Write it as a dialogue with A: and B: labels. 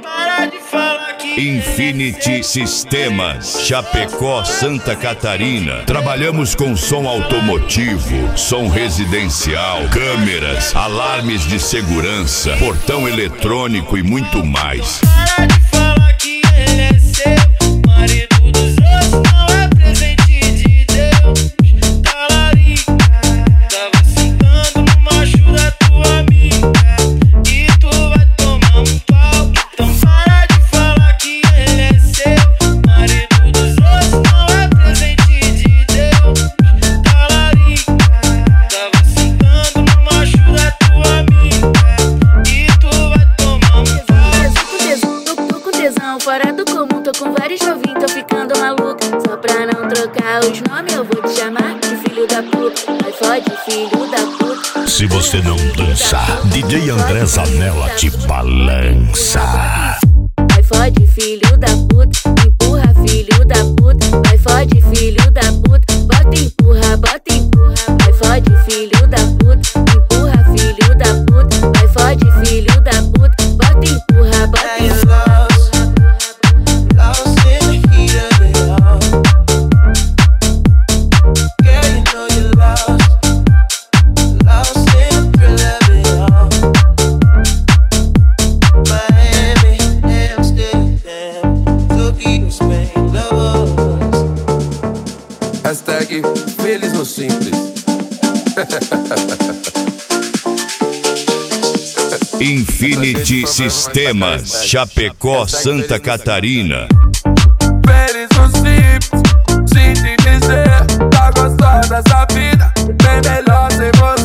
A: para de falar que
B: Infinity Sistemas, Chapecó, Santa Catarina. Trabalhamos com som automotivo, som residencial, câmeras, alarmes de segurança, portão eletrônico e muito mais.
A: para de falar que ele é seu, marido dos outros não é presente de Deus. Talarica, tava sentando no macho da tua amiga e tu vai tomar um pau. Então para de falar que ele é seu, marido dos outros não é presente de Deus. Talarica, tava sentando no macho da tua amiga e tu vai tomar um pau.
C: Tô com tesão, fora do comum, tô com vários novinhos, tô ficando maluca. Só pra não trocar os nomes, eu vou te chamar de filho da puta. Vai fode, filho da puta.
D: Se você não dançar, DJ André Zanella te balança.
C: Vai fode, filho da puta. Empurra, filho da puta. Vai fode, filho da puta. Bota, empurra, bota, empurra. Vai fode, filho da puta. Empurra, filho da puta. Vai fode, filho da puta. Bota, empurra, bota, empurra.
A: Lost in the heat of it all. Girl, you know you're lost. Lost in the thrill of it all. Miami, Amsterdam, Tokyo, Spain, lovers.
E: Hashtag feliz no simples.
B: Infinity Sistemas, Chapecó, Santa Catarina.
E: Feliz no simples, sem te dizer. Tá gostosa dessa vida, bem melhor sem você.